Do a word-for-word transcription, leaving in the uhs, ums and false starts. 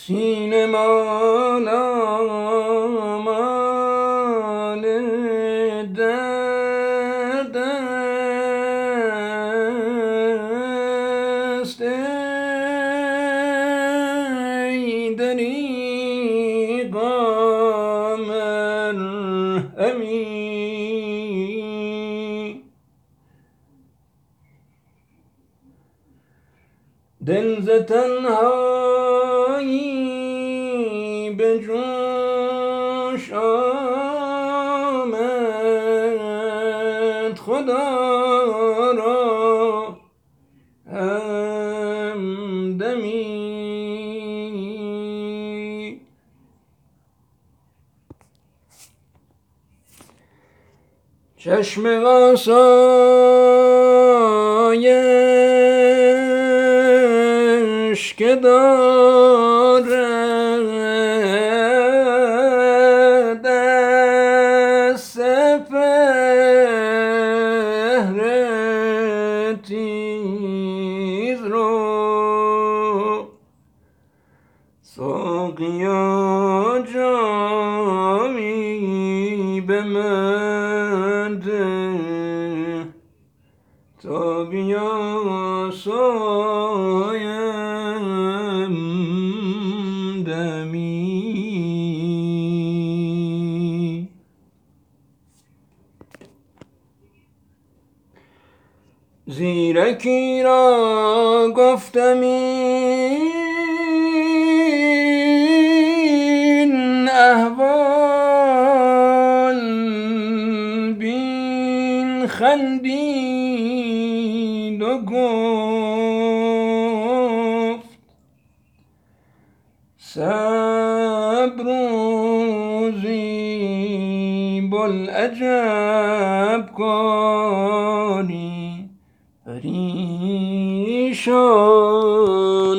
سینه مال آمال درد است ای دریغا مرهمی دل ز تنهایی به جوش آمد خدا را همدمی چشم آسایش که دارد از سپهر تیز رو ساقیا جامی به من ده تا بیاسایم دمی زیرکی را گفتم این احوال بین خندید و گفت صبر روزی بوالعجب کاری پریشان